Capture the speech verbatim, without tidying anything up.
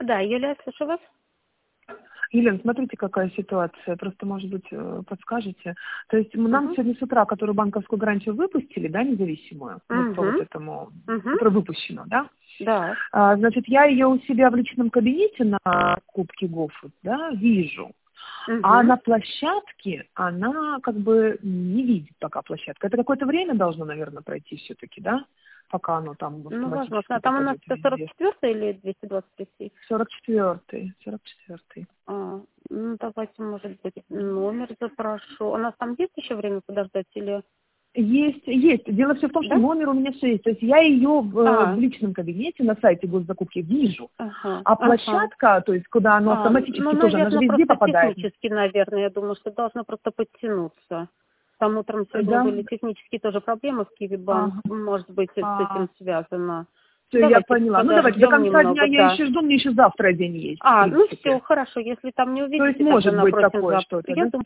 Да, Юлия, слышу вас. Елена, смотрите, какая ситуация. Просто, может быть, э, подскажете. То есть м, нам Угу. сегодня с утра, которую банковскую гарантию выпустили, да, независимую, вот по вот Угу. этому, Угу. которая выпущена, да, Да. а, значит, я ее у себя в личном кабинете на Кубке Гофут, да, вижу. А Угу. на площадке она как бы не видит пока площадка. Это какое-то время должно, наверное, пройти все-таки, да? Пока оно там Ну, автоматически возможно. А там у нас попадет сто сорок везде. четыре или двести двадцать три? сорок четвёртый. сорок четвёртый. А, ну, давайте, может быть, номер запрошу. У нас там есть еще время подождать или... Есть, есть. Дело все в том, что Да? номер у меня все есть. То есть я ее в, э, в А, личном кабинете на сайте госзакупки вижу. ага, А ага. площадка, то есть куда оно А, ну, автоматически тоже, она же наверное, везде просто попадает. технически, наверное, я думаю, что должно просто подтянуться. Там утром сегодня Да? были технические тоже проблемы в Киви-банк. Ага. Может быть, это с А, этим связано. все, я Давайте поняла. Ну давайте, до подождем конца дня немного, я да. еще жду, мне еще завтра день есть, в А, ну все, принципе. хорошо. Если там не То есть увидите, тогда может быть напросим такое завтра. что-то, Я да? думаю,